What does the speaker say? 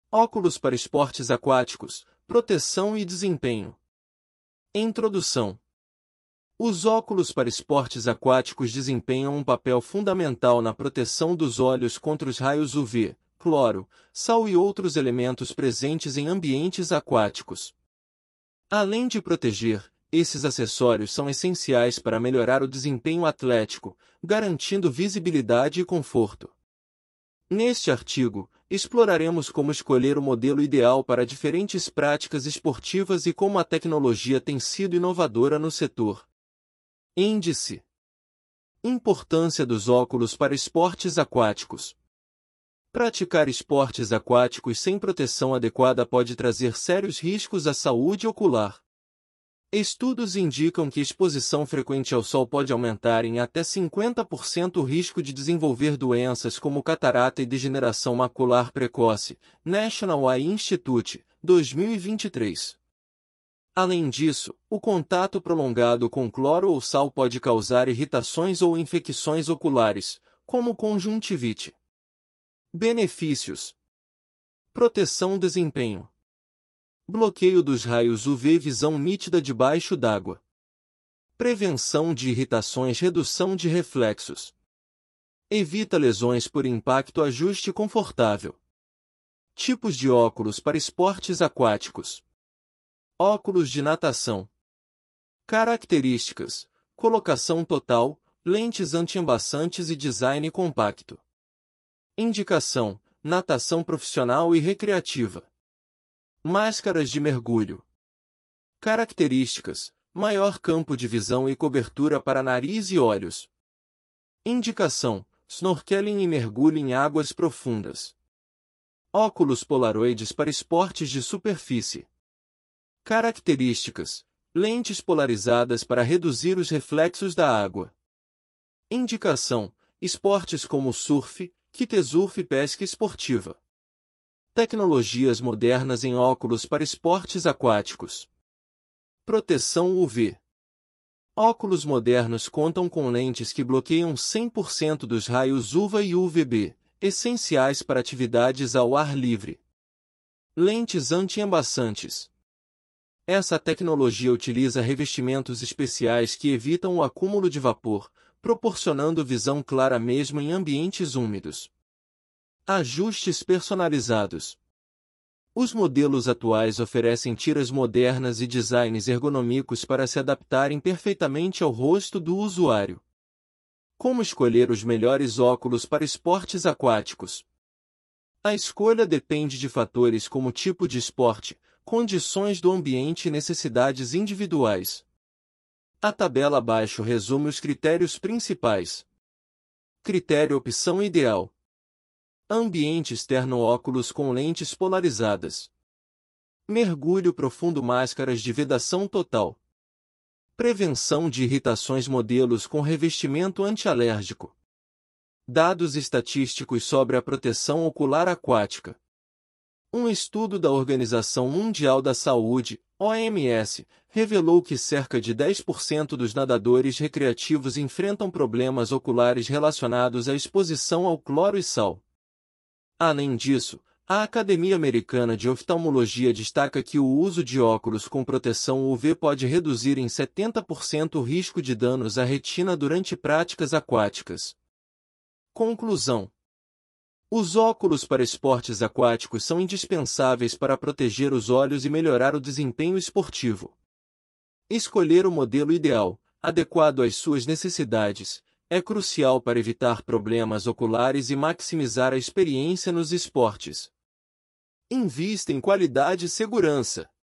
Óculos para esportes aquáticos, proteção e desempenho. Introdução. Os óculos para esportes aquáticos desempenham um papel fundamental na proteção dos olhos contra os raios UV, cloro, sal e outros elementos presentes em ambientes aquáticos. Além de proteger, esses acessórios são essenciais para melhorar o desempenho atlético, garantindo visibilidade e conforto. Neste artigo, exploraremos como escolher o modelo ideal para diferentes práticas esportivas e como a tecnologia tem sido inovadora no setor. Índice. Importância dos óculos para esportes aquáticos. Praticar esportes aquáticos sem proteção adequada pode trazer sérios riscos à saúde ocular. Estudos indicam que exposição frequente ao sol pode aumentar em até 50% o risco de desenvolver doenças como catarata e degeneração macular precoce, National Eye Institute, 2023. Além disso, o contato prolongado com cloro ou sal pode causar irritações ou infecções oculares, como conjuntivite. Benefícios. Proteção e desempenho. Bloqueio dos raios UV e visão nítida debaixo d'água. Prevenção de irritações, redução de reflexos. Evita lesões por impacto, ajuste confortável. Tipos de óculos para esportes aquáticos. Óculos de natação. Características: colocação total, lentes antiembaçantes e design compacto. Indicação: natação profissional e recreativa. Máscaras de mergulho. Características: maior campo de visão e cobertura para nariz e olhos. Indicação: snorkeling e mergulho em águas profundas. Óculos polaroides para esportes de superfície. Características: lentes polarizadas para reduzir os reflexos da água. Indicação: esportes como surf, kitesurf e pesca esportiva. Tecnologias modernas em óculos para esportes aquáticos. Proteção UV. Óculos modernos contam com lentes que bloqueiam 100% dos raios UVA e UVB, essenciais para atividades ao ar livre. Lentes antiembaçantes. Essa tecnologia utiliza revestimentos especiais que evitam o acúmulo de vapor, proporcionando visão clara mesmo em ambientes úmidos. Ajustes personalizados. Os modelos atuais oferecem tiras modernas e designs ergonômicos para se adaptarem perfeitamente ao rosto do usuário. Como escolher os melhores óculos para esportes aquáticos? A escolha depende de fatores como tipo de esporte, condições do ambiente e necessidades individuais. A tabela abaixo resume os critérios principais. Critério: opção ideal. Ambiente externo: óculos com lentes polarizadas. Mergulho profundo: máscaras de vedação total. Prevenção de irritações: modelos com revestimento antialérgico. Dados estatísticos sobre a proteção ocular aquática. Um estudo da Organização Mundial da Saúde, OMS, revelou que cerca de 10% dos nadadores recreativos enfrentam problemas oculares relacionados à exposição ao cloro e sal. Além disso, a Academia Americana de Oftalmologia destaca que o uso de óculos com proteção UV pode reduzir em 70% o risco de danos à retina durante práticas aquáticas. Conclusão: os óculos para esportes aquáticos são indispensáveis para proteger os olhos e melhorar o desempenho esportivo. Escolher o modelo ideal, adequado às suas necessidades, é crucial para evitar problemas oculares e maximizar a experiência nos esportes. Invista em qualidade e segurança.